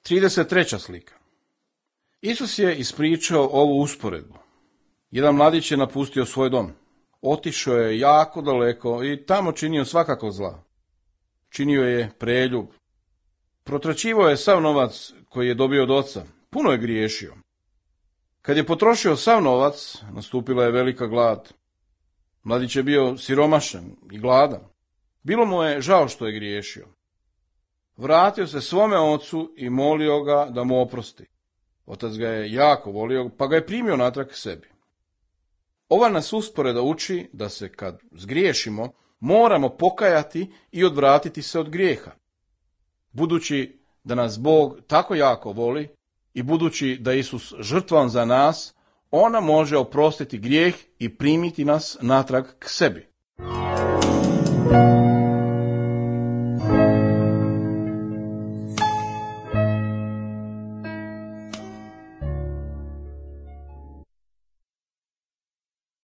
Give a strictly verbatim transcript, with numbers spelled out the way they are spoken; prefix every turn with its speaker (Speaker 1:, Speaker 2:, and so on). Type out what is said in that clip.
Speaker 1: trideset treća slika. Isus je ispričao ovu usporedbu. Jedan mladić je napustio svoj dom. Otišao je jako daleko i tamo činio svakako zla. Činio je preljub. Protraćivao je sav novac koji je dobio od oca. Puno je griješio. Kad je potrošio sav novac, nastupila je velika glad. Mladić je bio siromašan i gladan. Bilo mu je žao što je griješio. Vratio se svome ocu i molio ga da mu oprosti. Otac ga je jako volio, pa ga je primio natrag k sebi. Ova nas usporeda uči da se kad zgriješimo, moramo pokajati i odvratiti se od grijeha. Budući da nas Bog tako jako voli i budući da je Isus žrtvan za nas, ona može oprostiti grijeh i primiti nas natrag k sebi.